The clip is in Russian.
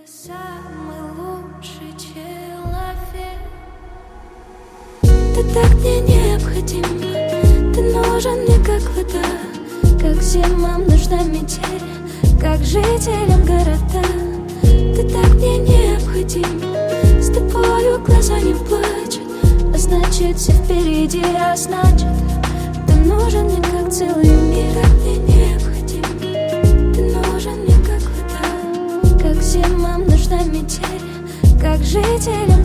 Самый лучший человек. Ты так мне необходим, ты нужен мне как вода, как зимам нужна метель, как жителям города. Ты так мне необходим, с тобою глаза не плачут, а значит все впереди, а значит ты нужен мне как целый мир. Как мне необходим, ты нужен мне как вода, как зимам нужна метель, как жителям